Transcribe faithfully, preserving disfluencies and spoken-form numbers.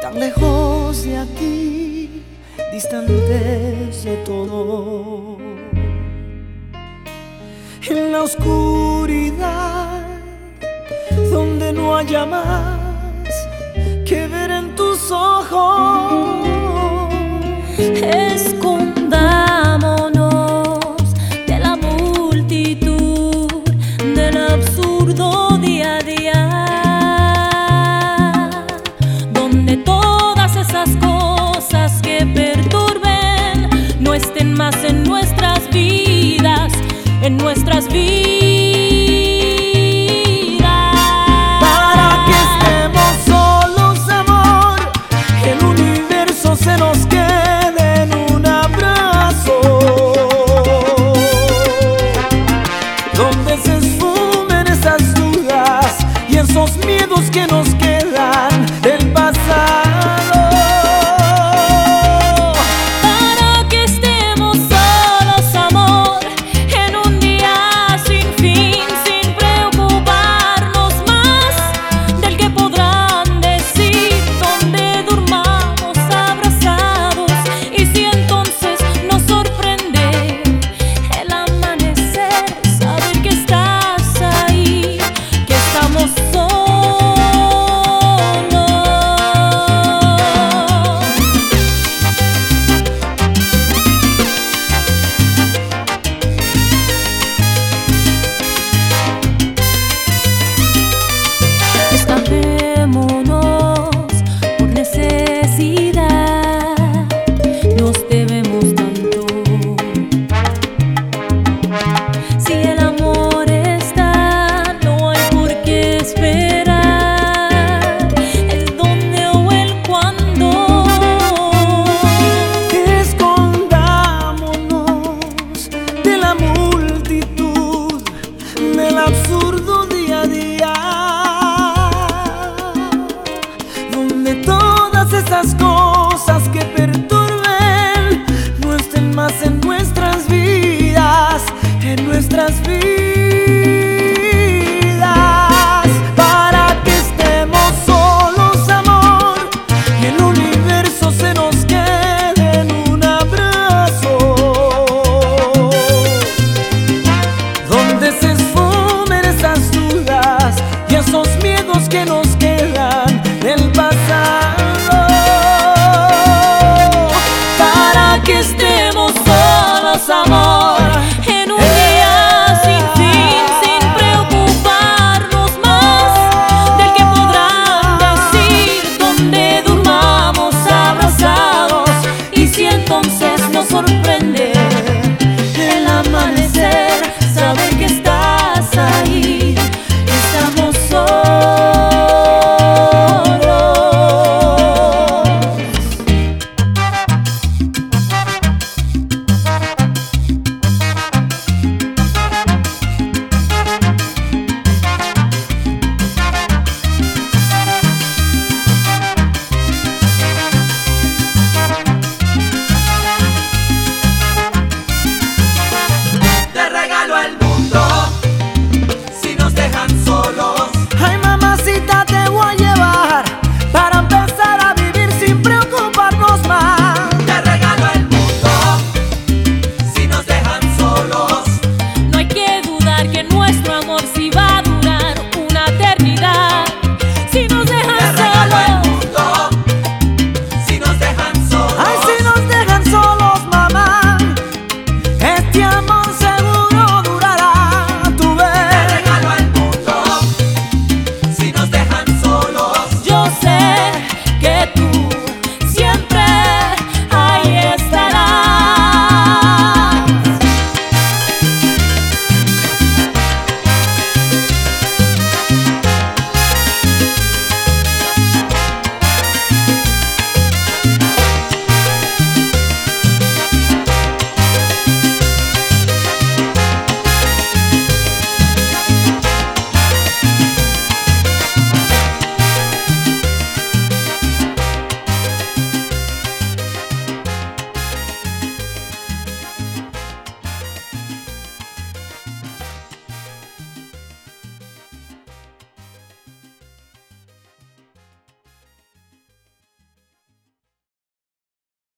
tan lejos de aquí, distantes de todo. En la oscuridad, donde no haya más que ver en tus ojos. Escondámonos de la multitud, del absurdo día a día, donde todas esas cosas que perturben no estén más en nuestras vidas, en nuestras vidas. Para que estemos solos, amor, el universo se nos quede en un abrazo, donde se esfumen esas dudas y esos miedos que nos quedan del pasado. Absurdo día a día, donde todas esas cosas